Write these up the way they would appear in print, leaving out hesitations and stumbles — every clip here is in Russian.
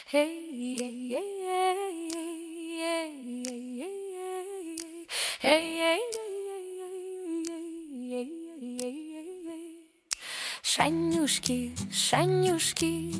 Шанюшки, шанюшки,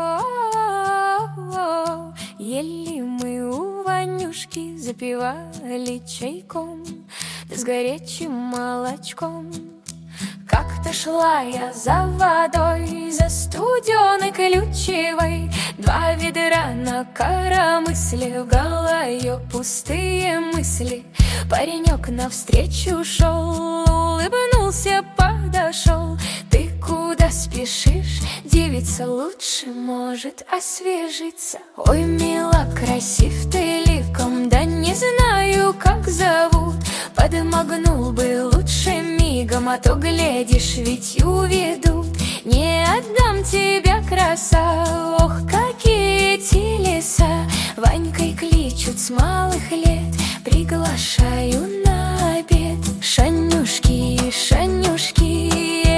о-о-о-о, ели мы у Ванюшки, запивали чайком, да с горячим молочком. Как-то шла я за водой, за студеной ключевой, 2 ведра на коромысле, в голове пустые мысли. Паренек навстречу шел, улыбнулся, подошел. Ты куда спешишь? Девица лучше может освежиться. Ой, мила, красив ты ликом, да не знаю, как зовут. Подмогнул бы лучше мигом, а то, глядишь, ведь уведут. Не отдам тебя, краса, ох, какие телеса. Ванькой кличут с малых лет, приглашаю на обед. Шанюшки, шанюшки,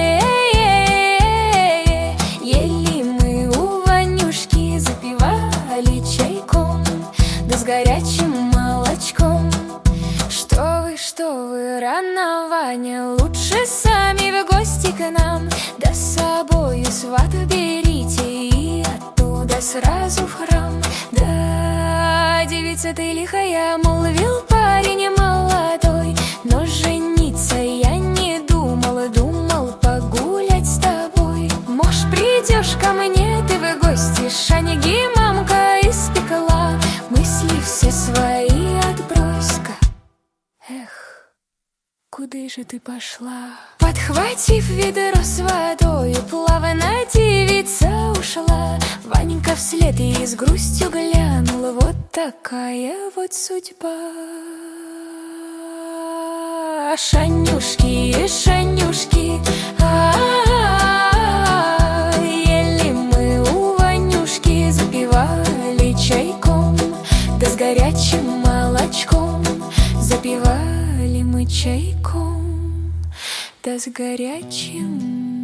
ели мы у Ванюшки, запивали чайком, да с горячим молочком. Что вы, рано, Ваня, лучше сами в гости к нам, да с собою сват берите и оттуда сразу в храм. Да, девица ты лихая, молвил парень молодой, но жениться я не думал, думал погулять с тобой. Может, придешь ко мне ты в гости, шаниги мамка испекла, мысли все свои отбрось-ка. Эх, куда же ты пошла? Подхватив ведро с водою, плавно девица ушла. Ванька вслед ей с грустью глянул, вот такая вот судьба. Шанюшки, шанюшки, ели мы у Ванюшки, запивали чайком, да с горячим молочком. Запивали мы чайком, да с горячим